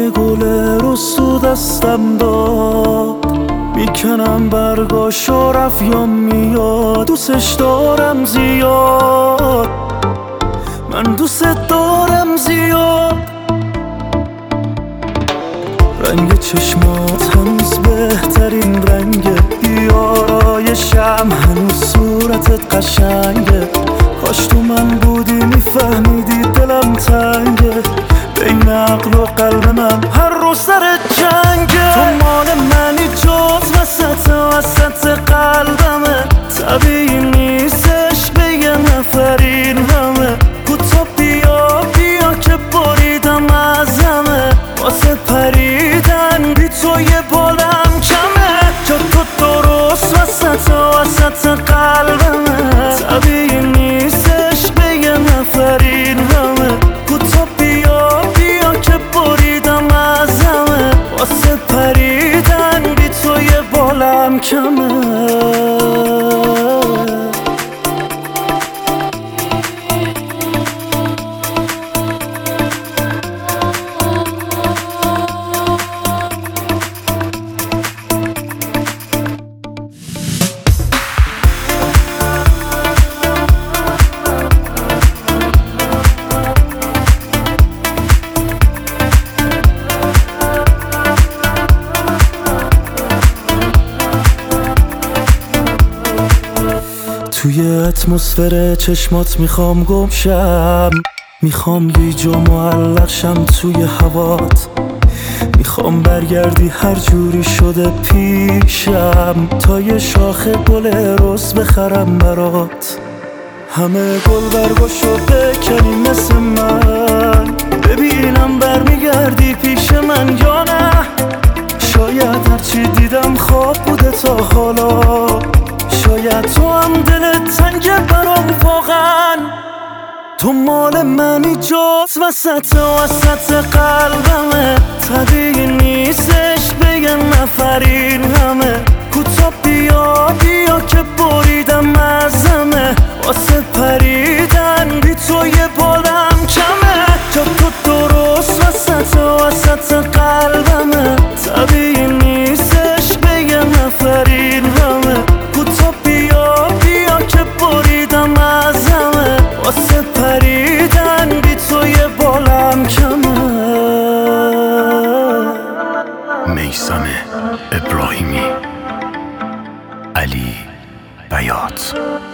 یه گل رست تو دستم داد، میکنم برگاشو رفت یا میاد. دوستش دارم زیاد، من دوست دارم زیاد. رنگ چشمات هنوز بهترین رنگه، بیارایشم هنوز صورتت قشنگه. کاش تو من بودی میفهمیدی دلم تنگه، بین عقل و قلب من هر روز سر جنگه. تو مال منی جز وسط قلبمه، طبیعی نیستش به یه نفر این همه. کوتا بیا که بریدم ازمه، واسه پریدن بی تو یه بالم کمه. جا تو درست وسط قلبمه، طبیعی نیستش به یه نفر این همه. کوتا بیا که بریدم ازمه، واسه پریدن بی تو یه بالم کمه. توی اتمسفر چشمات میخوام گم شم، میخوام گیج و معلق شم توی هوات. میخوام برگردی هر جوری شده پیشم، تا یه شاخه گل رز بخرم برات. همه گل برگاشو بکنی مثل من، ببینم برمیگردی پیش من یا نه. شاید هرچی دیدم خواب بوده تا حالا، شاید تو هم دلت تنگه برام واقعا. تو مال منی جز وسط قلبمه، طبیعی نیستش به یه نفر این همه. کوتا بیا که بریدم ازمه، واسه پریدن بی تو یه بالم کمه. جا تو درست وسط قلبمه، طبیعی نیستش به یه نفر این همه. کوتا بیا که بریدم ازمه، واسه پریدن بی تو یه بالم کمه. میثم ابراهیمی، علی بیات.